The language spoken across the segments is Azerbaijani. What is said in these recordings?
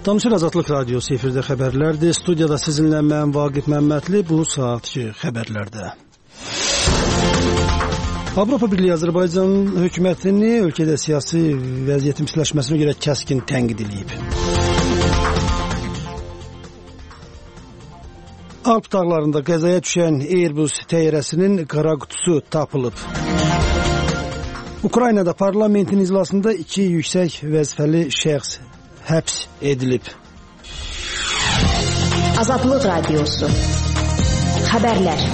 Danışır Azadlıq Radiosu efirdə xəbərlərdir. Studiyada sizinlə mən Vaqif Məmmədli bu saatki xəbərlərdə. Avropa Birliyi Azərbaycan hökumətini ölkədə siyasi vəziyyətin pisləşməsinə görə kəskin tənqid edib. Alp dağlarında qəzaya düşən Airbus təyyarəsinin qara qutusu tapılıb. Ukraynada parlamentin iclasında 2 yüksək vəzifəli şəxs həbs edilib. Azadlıq Radiosu. Xəbərlər.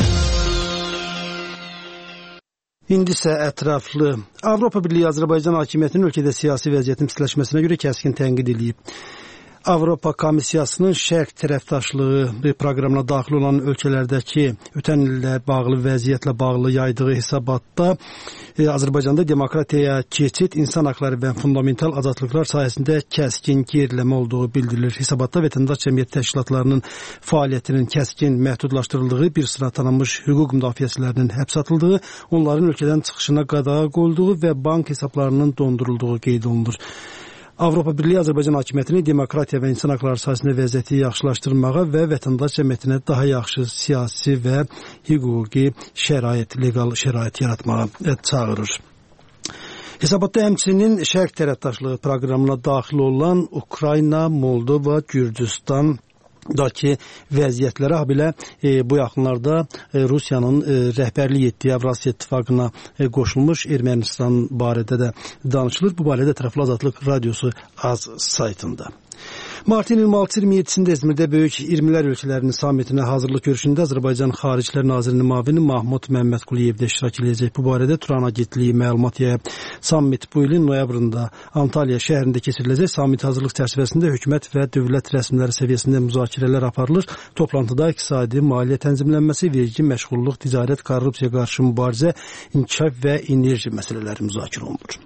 İndi isə ətraflı. Avropa Birliyi Azərbaycan hakimiyyətinin ölkədə siyasi vəziyyətin pisləşməsinə görə kəskin tənqid edib. Avropa Komissiyasının şərq tərəfdaşlığı proqramına daxil olan ölkələrdəki ötən illə bağlı vəziyyətlə bağlı yaydığı hesabatda Azərbaycanda demokratiyaya keçid, insan haqları və fundamental azadlıqlar sayəsində kəskin geriləmə olduğu bildirilir. Hesabatda vətəndaş cəmiyyət təşkilatlarının fəaliyyətinin kəskin məhdudlaşdırıldığı, bir sıra tanınmış hüquq müdafiəçilərinin həbs atıldığı, onların ölkədən çıxışına qadağa qoyulduğu və bank hesablarının dondurulduğu qeyd olunur. Avropa Birliyi Azərbaycan hakimiyyətini demokratiya və insan haqları sahəsində vəziyyəti yaxşılaşdırmağa və vətəndaş cəmiyyətinə daha yaxşı siyasi və hüquqi şərait, legal şərait yaratmağa çağırır. Hesabatda həmçinin şərq tərəfdaşlığı proqramına daxil olan Ukrayna, Moldova, Gürcüstan daki vəziyyətlərə, belə bu yaxınlarda Rusiyanın rəhbərlik etdiyi Avrasiya İttifaqına qoşulmuş Ermənistan barədə də danışılır. Bu barədə Tərəfli Azadlıq Radiosu AZ saytında. Martın 26-27-sində İzmirdə Böyük 20'lər ölkələrinin sammitinə hazırlıq görüşündə Azərbaycan Xaricilər Nazirinin müavini Mahmud Məmmədquliyev də iştirak edəcək. Bu barədə Turan Agentliyi məlumat yayıb. Sammit bu ilin noyabrında Antalya şəhərində keçiriləcək. Sammit hazırlıq çərçivəsində hökumət və dövlət rəsmiləri səviyyəsində müzakirələr aparılır. Toplantıda iqtisadi, maliyyə tənzimlənməsi, vergi, məşğulluq, ticarət, korrupsiya qarşı mübarizə, inkişaf və enerji məsələləri müzakirə olunur.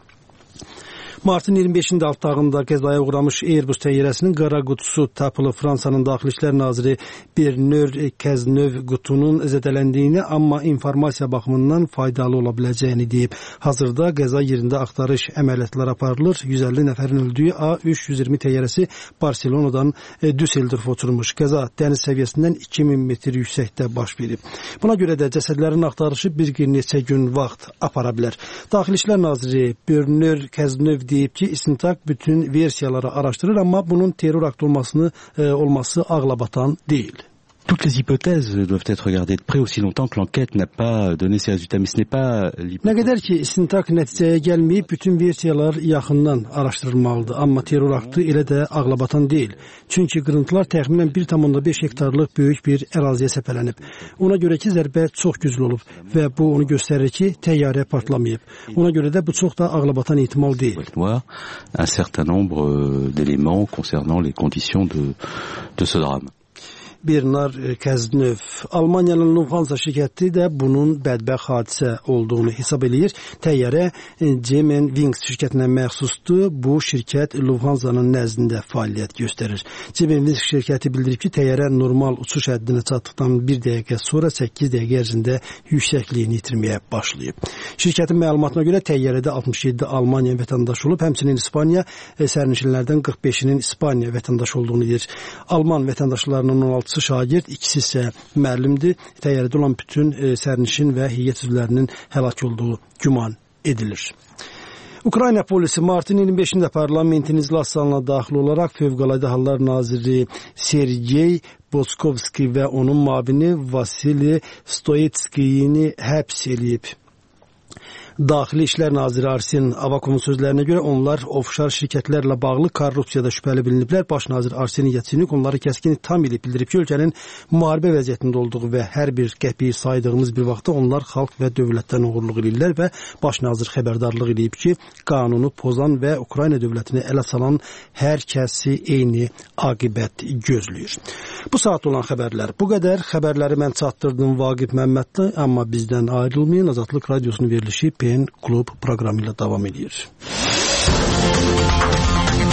Martın 25-də Alp dağında qəzaya uğramış Airbus təyyarəsinin qara qutusu tapılıb. Fransanın Daxili İşlər naziri Bernard Cazeneuve qutunun zədələndiyini, amma informasiya baxımından faydalı ola biləcəyini deyib. Hazırda qəza yerində axtarış əməliyyatları aparılır. 150 nəfərin öldüyü A320 təyyarəsi Barcelonadan Düsseldorf uçurmuş. Qəza dəniz səviyyəsindən 2000 metr yüksəkdə baş verib. Buna görə də cəsədlərin axtarışı bir neçə gün vaxt apara bilər. Daxili İşlər naziri Bernard Cazeneuve deyib ki, istintaq bütün versiyaları araşdırır, amma bunun terror aktı olması ağlabatan deyil. Toutes les hypothèses doivent être regardées de près aussi longtemps que l'enquête n'a pas donné ses résultats, mais ce n'est pas l'hypothèse. Nə qədər ki, istintaq nəticəyə gəlməyib, bütün versiyalar yaxından araşdırılmalıdır. Amma terror aktı elə də ağlabatan deyil. Çünki qırıntılar təxminən 1,5 hektarlıq böyük bir əraziyə səpələnib. Ona görə ki, zərbə çox güclü olub və bu onu göstərir ki, təyyarə partlamayıb. Ona görə də bu çox da ağlabatan ehtimal deyil. Un certain nombre d'éléments concernant les conditions de ce drame. Bernard Cazeneuve. Almaniyanın Lufthansa şirkəti də bunun bədbəxt hadisə olduğunu hesab eləyir. Təyyarə Germanwings şirkətinə məxsusdur. Bu şirkət Lufthansa'nın nəzdində fəaliyyət göstərir. Germanwings şirkəti bildirib ki, təyyarə normal uçuş həddinə çatdıqdan 1 dəqiqə sonra 8 dəqiqə ərzində yüksəkliyini itirməyə başlayıb. Şirkətin məlumatına görə təyyarədə 67 Almaniya vətəndaşı olub, həmçinin İspaniya sərnişinlərdən 45'inin İspaniya vətəndaşı olduğunu deyir. Alman vətəndaşlarının 16 şagird, ikisi isə müəllimdir. Təyyarədə olan bütün sərnişin və heyət üzvlərinin həlak olduğu güman edilir. Ukrayna polisi Martın 25'də parlamentin iclas salonuna daxil olaraq Fövqəladə Hallar naziri Sergey Boskovski və onun müavini Vasili Stoyetskiyini həbs edib. Daxili İşlər naziri Arsen Avakovun sözlərinə görə onlar ofşar şirkətlərlə bağlı korrupsiyada şübhəli biliniblər. Baş nazir Arsen Yatsenyuk onları kəskin tam edib bildirib ki, ölkənin müharibə vəziyyətində olduğu və hər bir qəpiyi saydığımız bir vaxtda onlar xalq və dövlətdən uğurluq edirlər və baş nazir xəbərdarlıq edib ki, qanunu pozan və Ukrayna dövlətini ələ salan hər kəsi eyni aqibət gözləyir. Bu saat olan xəbərlər bu qədər. Xəbərləri mən çatdırdım Vaqif Məmmədli, amma bizdən ayrılmayın. Azadlıq Radiosunun verilişi PEN Klub proqramı ilə davam edir.